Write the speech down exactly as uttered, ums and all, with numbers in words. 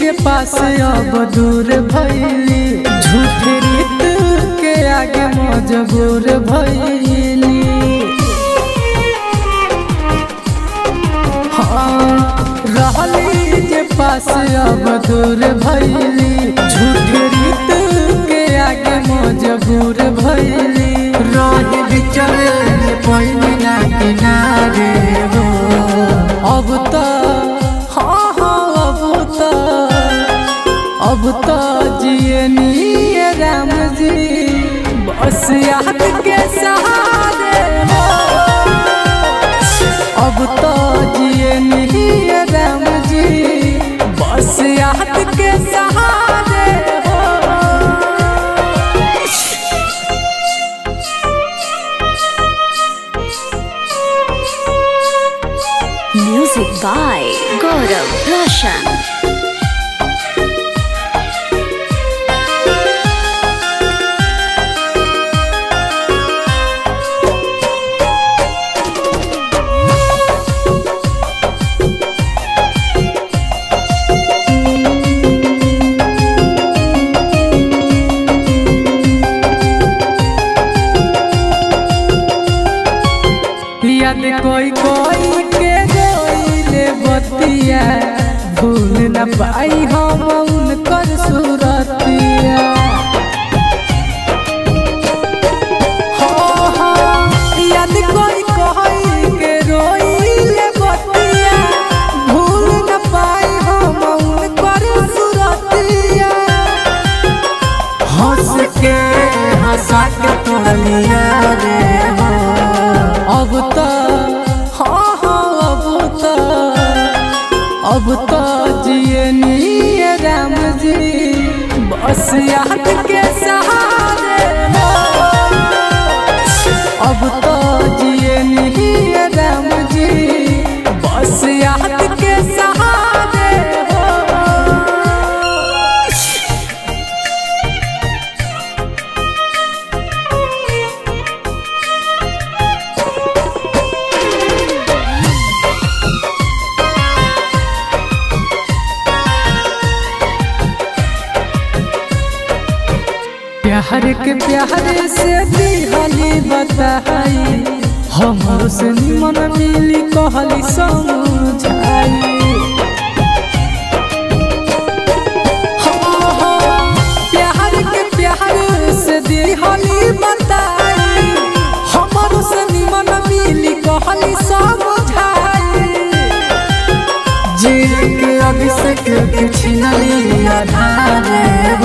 जे पास अब दूर भइली, झूठ रीत के आगे मजबूर भइली। हाँ रहली जे पास अब दूर भइली, झूठ रीत के आगे मजबूर भइली। रही बिचरे पैनी ना किनारे हो अब तो, हाँ हाँ अब तो, अब तो जिए नहीं राम जी बस याद के सहारे हो। अब तो जिए नहीं राम जी बस याद के सहारे हो। Music by Gaurav Roshan. याद कोई कोई के रोइले बतिया, भूल न पाई हम उनकर सूरतिया। हाँ हाँ याद कोई कोई के रोइले बतिया, भूल न पाई हम उनकर सूरतिया। हंस के हंसा के तोड़ लिया रे हो अब तो, हाँ हाँ अब तो, अब तो जिए नहीं राम जी बस याद के सहारे हो। अब तो जिए नहीं राम जी बस याद के सहारे हो। प्यार के प्यार से दिहली बताई, हमरो से निमन मिली कहली समझाई। हाँ हाँ प्यार के प्यार से दिहली बताई, हमरो से निमन मिली कहली समझाई। जिल के अभिषेक के छिनली आधारे